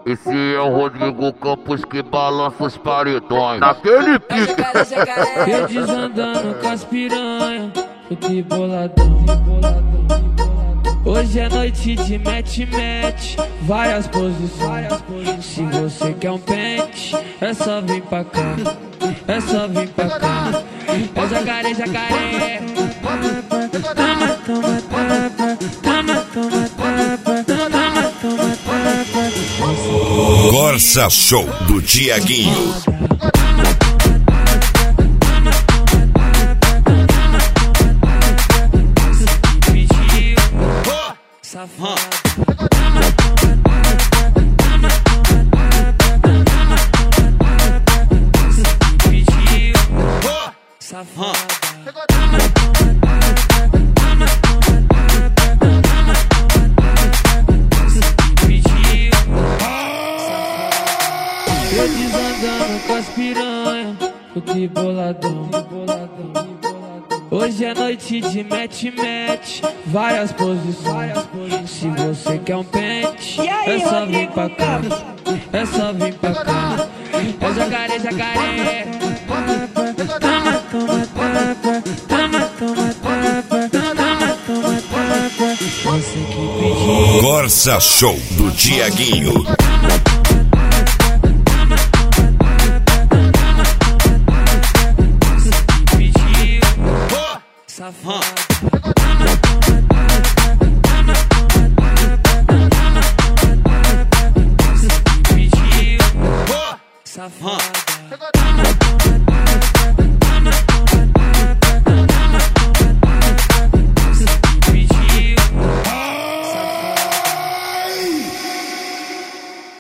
Esse é o Rodrigo Campos que balança os paredões. Naquele pique. Eu desandando com as piranha, de boladão. Hoje é noite de match, várias posições. Se você quer um pente, é só vir pra cá, é só vir pra cá. É jacaré, jacaré. Toma, toma, tapa. Toma, toma, tapa. Toma, toma, tapa. Corsa Show do Tiaguinho. Safado. Eu desandando com as piranha, de boladão. Hoje é noite de match, várias posições. Se você quer um pente, é só vir pra cá, é só vir pra cá. É jacaré, jacaré. Toma, toma, tapa. Toma, toma, tapa. Toma, toma, tapa. Você que pediu. Corsa Show do Tiaguinho. Safado. Safado.